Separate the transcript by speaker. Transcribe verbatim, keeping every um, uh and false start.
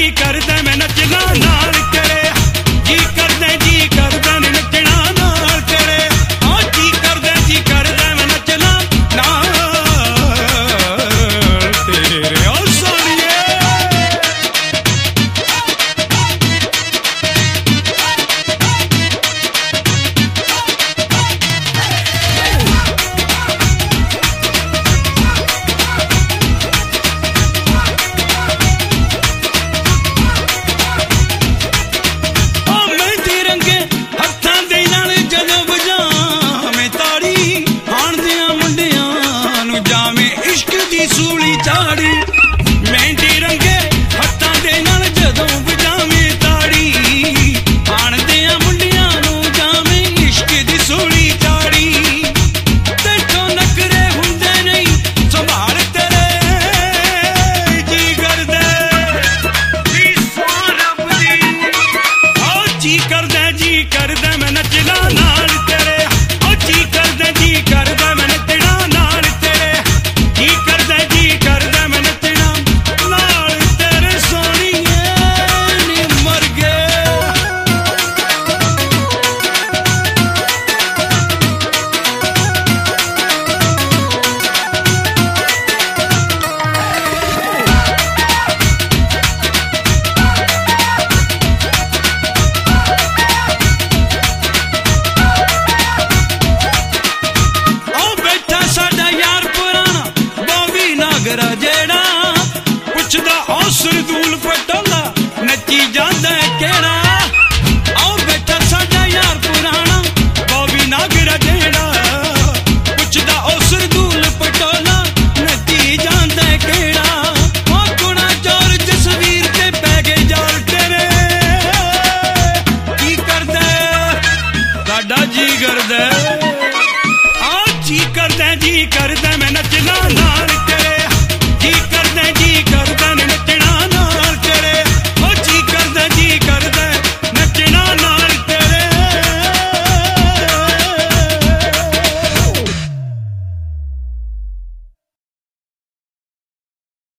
Speaker 1: करदा मैं नचना नाल तेरे जी करदा जी करदा नचना नाल तेरे ओ जी करदा जी करदा मैं नचना नाल तेरे ओ सोनिए सूली झाड़ी मेहंदी रंगे हत्थां दे नाल जदों वजावें ताड़ी आणदियां मुंडियां नूं जावें इश्क दी सूली झाड़ी तैथों नखरे हुंदे नहीं संभाल तेरे जी करदा नी सोहण रब दी ओ जी करदा जी करदा मैं नचना नाल तेरे ओ जी करदा जी करदा मैं नचना नाल तेरे जी करदा जी करदा मैं नचना नाल तेरे सोहणीए नी मर गए ओ बैठा साडा यार पुराना बॉबी नागरा जेड़ा पुछदा ओ सरदूल पटोला नची जांदा केड़ा ओ बैठा साडा यार पुराना बॉबी नागरा जेड़ा पुछदा ओ सरदूल पटोला नची जांदा केड़ा ओ गुणा जोर जसवीर ते पै गए जाल तेरे की करदा साडा जी करदा ओ जी करदा जी करदा मैं नच